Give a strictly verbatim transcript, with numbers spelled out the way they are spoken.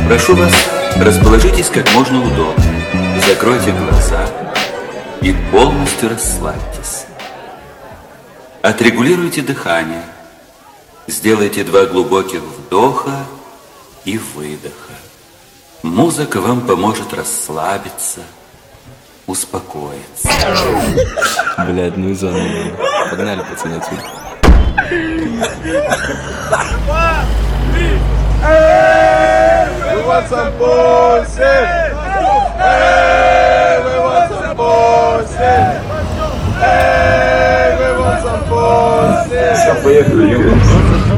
Прошу вас, расположитесь как можно удобнее. Закройте глаза и полностью расслабьтесь. Отрегулируйте дыхание. Сделайте два глубоких вдоха и выдоха. Музыка вам поможет расслабиться, успокоиться. Блядь, ну и заново. Погнали, пацаны, отсюда. We want some bullshit! Hey, we want some bullshit! Hey, we want some bullshit! Все, поехали,